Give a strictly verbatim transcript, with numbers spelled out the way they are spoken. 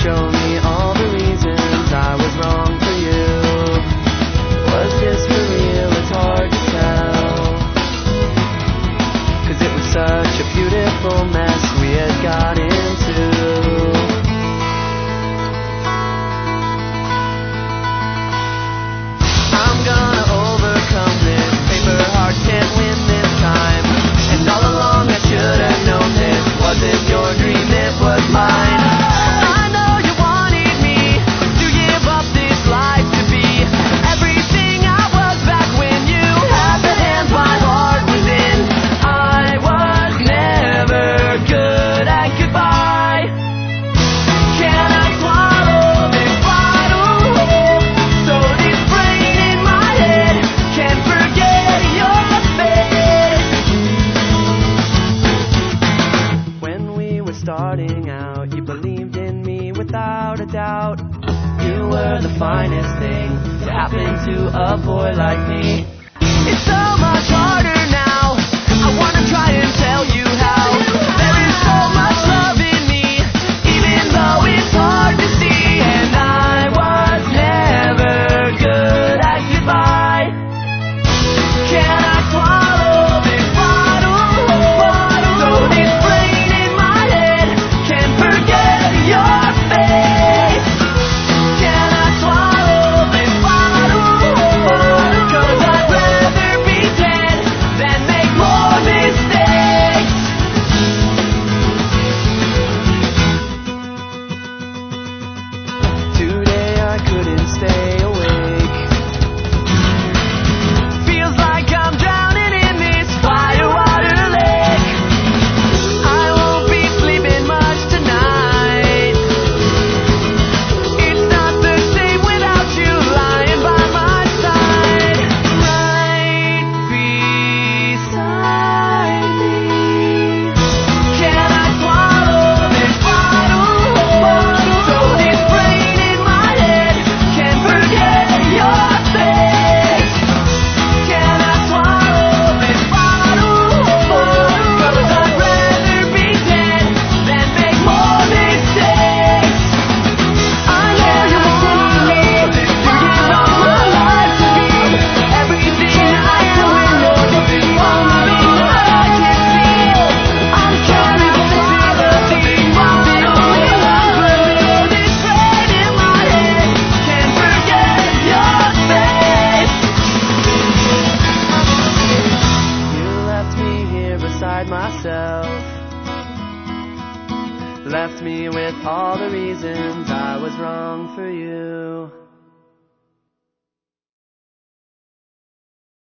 show me all the reasons I was wrong for you. Was this for real? It's hard to tell, 'cause it was such a beautiful mess we had got into. I'm gonna overcome this, paper heart can't win this time. And all along I should have known this, wasn't your dream, it was mine. I know you wanted me to give up this life to be everything I was back when you had the hands my heart was in. I was never good at goodbye. Can I swallow this bottle whole, so this brain in my head can forget your face? When we were starting out, you believed in me without a doubt. You were the finest thing to happen to a boy like me. It's so much harder now, I wanna try and tell you how. There is so much love in me, even though it's hard to see. And I was never good at goodbye. Can I swallow this bottle whole, so this brain in my head can forget your face? Can I swallow this bottle whole, 'cause I'd rather be dead than make more mistakes. Today I couldn't stay awake. Feels like I'm drowning in this firewater lake. I won't be sleeping much tonight. It's not the same without you lying by my side, right beside me. Can I swallow this bottle whole, so this brain in my head can forget your face? Can I swallow this bottle whole, 'cause I'd rather be dead than make more mistakes. I know you want me to give all my life to be everything I am when you're this bottle I can see. I'm carrying this melody, the only one for this brain in my head can forget your face. You left me here beside myself, left me with all the reasons I was wrong for you.